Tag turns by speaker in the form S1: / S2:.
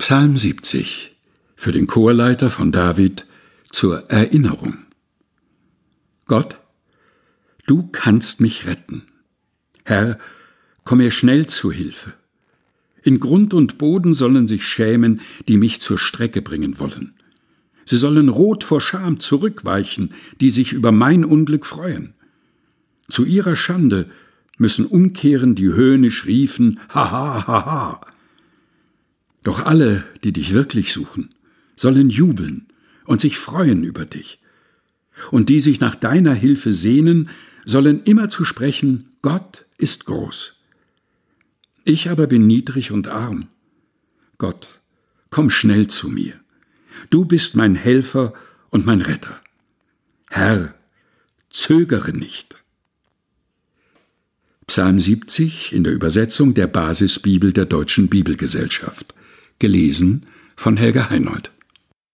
S1: Psalm 70 für den Chorleiter von David zur Erinnerung. Gott, du kannst mich retten. Herr, komm mir schnell zu Hilfe. In Grund und Boden sollen sich schämen, die mich zur Strecke bringen wollen. Sie sollen rot vor Scham zurückweichen, die sich über mein Unglück freuen. Zu ihrer Schande müssen umkehren, die höhnisch riefen, Haha, haha. Doch alle, die dich wirklich suchen, sollen jubeln und sich freuen über dich. Und die sich nach deiner Hilfe sehnen, sollen immerzu sprechen, Gott ist groß. Ich aber bin niedrig und arm. Gott, komm schnell zu mir. Du bist mein Helfer und mein Retter. Herr, zögere nicht. Psalm 70 in der Übersetzung der Basisbibel der Deutschen Bibelgesellschaft. Gelesen von Helga Heinold.